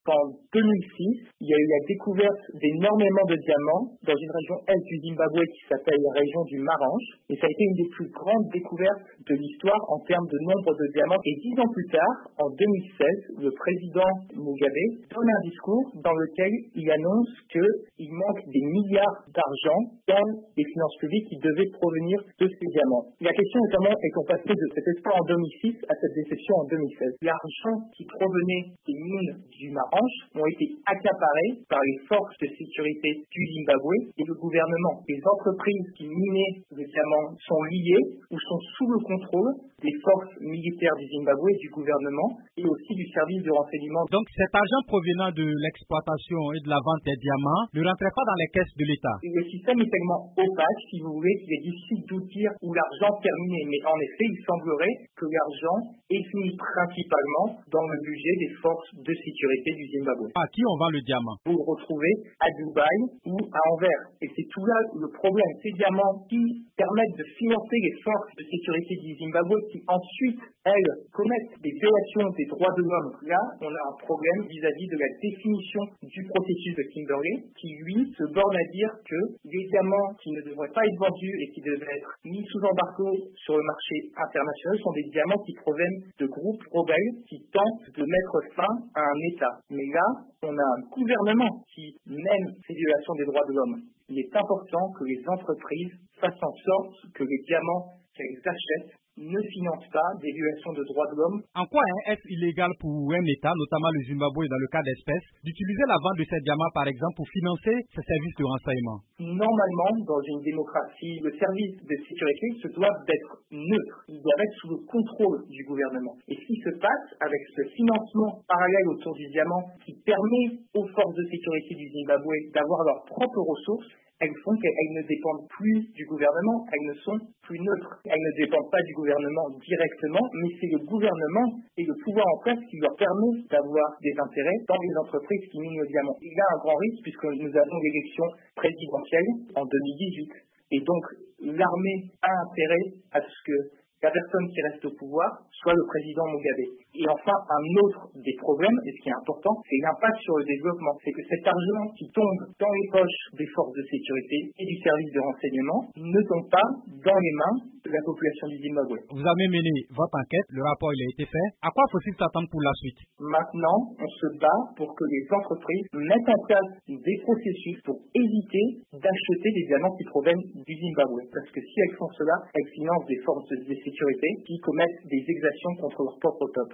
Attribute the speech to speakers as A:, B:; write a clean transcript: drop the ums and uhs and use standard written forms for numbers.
A: qu'en 2006, il y a eu la découverte d'énormément de diamants dans une région est du Zimbabwe qui s'appelle la région du Marange. Et ça a été une des plus grandes découvertes de l'histoire en termes de nombre de diamants. Et 10 ans plus tard, en 2016, le président Mugabe donne un discours dans lequel il annonce qu'il manque des milliards d'argent dans les finances publiques qui devaient provenir de ces diamants. La question notamment est qu'on passait de cet espoir en 2006 à cette déception en 2016. L'argent qui provenait des mines du Marange ont été accaparés par les forces de sécurité du Zimbabwe et le gouvernement. Les entreprises qui minaient le diamant sont liées ou sont sous le contrôle des forces militaires du Zimbabwe, du gouvernement et aussi du service de renseignement.
B: Donc cet argent provenant de l'exploitation et de la vente des diamants ne rentrait pas dans les caisses de l'État.
A: Le système est tellement opaque, si vous voulez, qu'il est difficile de dire où l'argent terminait. Mais en effet, il semblerait que l'argent est fini principalement dans le budget des forces de sécurité du Zimbabwe.
B: À qui on vend le diamant?
A: Vous le retrouvez à Dubaï ou à Anvers. Et c'est tout là le problème. Ces diamants qui permettent de financer les forces de sécurité du Zimbabwe qui ensuite, elles, commettent des violations des droits de l'homme. Là, on a un problème vis-à-vis de la définition du processus de Kimberley qui, lui, se borne à dire que les diamants qui ne devraient pas être vendus et qui devraient être mis sous embargo sur le marché international sont des diamants qui proviennent de groupes rebelles qui tentent de mettre fin à un État. Mais là, on a un gouvernement qui mène ces violations des droits de l'homme. Il est important que les entreprises fassent en sorte que les diamants qu'elles achètent ne financent pas des violations de droits de l'homme.
B: En quoi est-ce illégal pour un État, notamment le Zimbabwe dans le cas d'espèces, d'utiliser la vente de ces diamants par exemple pour financer ses services de renseignement?
A: Normalement, dans une démocratie, le service de sécurité se doit d'être neutre. Il doit être sous le contrôle du gouvernement. Et ce qui se passe avec ce financement parallèle autour du diamant qui permet aux forces de sécurité du Zimbabwe d'avoir leurs propres ressources, elles font qu'elles ne dépendent plus du gouvernement, elles ne sont plus neutres. Elles ne dépendent pas du gouvernement directement, mais c'est le gouvernement et le pouvoir en place qui leur permet d'avoir des intérêts dans les entreprises qui minent le diamant. Il y a un grand risque puisque nous avons l'élection présidentielle en 2018. Et donc, l'armée a intérêt à ce que la personne qui reste au pouvoir soit le président Mugabe. Et enfin, un autre des problèmes, et ce qui est important, c'est l'impact sur le développement. C'est que cet argent qui tombe dans les poches des forces de sécurité et du service de renseignement ne tombe pas dans les mains de la population du Zimbabwe.
B: Vous avez mené votre enquête, le rapport il a été fait. À quoi faut-il s'attendre pour la suite?
A: Maintenant, on se bat pour que les entreprises mettent en place des processus pour éviter d'acheter des diamants qui proviennent du Zimbabwe. Parce que si elles font cela, elles financent des forces de sécurité qui commettent des exactions contre leur propre peuple.